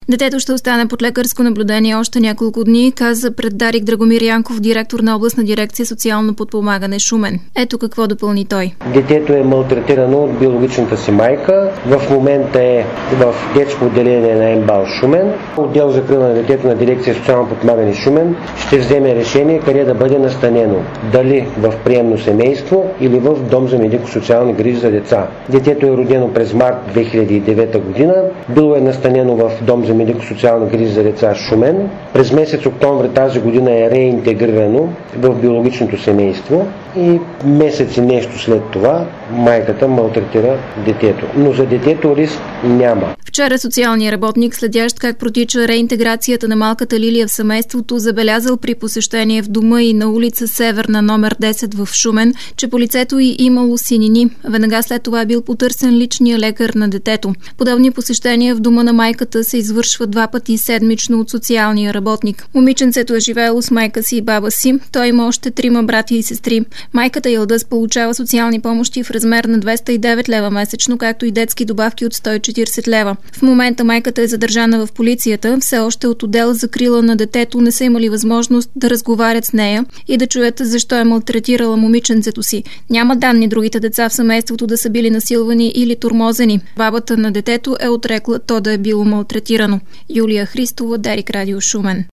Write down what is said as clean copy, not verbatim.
Детето ще остане под лекарско наблюдение още няколко дни, каза пред Дарик Драгомир Янков, директор на областна дирекция социално подпомагане Шумен. Ето какво допълни той. Детето е малтретирано от биологичната си майка. В момента е в детско отделение на МБАЛ Шумен. Отдел за закрила на детето на дирекция социално подпомагане Шумен ще вземе решение къде да бъде настанено. Дали в приемно семейство или в дом за медико-социални грижи за деца. Детето е родено през март 2009 година. Било е настанено в дом за медико-социални грижи за деца Шумен. През месец октомври тази година е реинтегрирано в биологичното семейство и месец и нещо след това майката малтретира детето. Но за детето риск няма. Вчера социалният работник, следящ как протича реинтеграцията на малката Лилия в семейството, забелязал при посещение в дома и на улица Северна номер 10 в Шумен, че по лицето й имало синини. Веднага след това е бил потърсен личния лекар на детето. Подобни посещения в дома на майката се извършват 2 пъти седмично от социалния работник. Момиченцето е живеело с майка си и баба си. Той има още 3 братя и сестри. Майката Илдъс получава социални помощи в размер на 209 лева месечно, както и детски добавки от 140 лева. В момента майката е задържана в полицията. Все още от отдел за закрила на детето не са имали възможност да разговарят с нея и да чуят защо е малтретирала момиченцето си. Няма данни другите деца в семейството да са били насилвани или тормозени. Бабата на детето е отрекла то да е било малтретирано. Юлия Христова, Дарик Радио Шумен.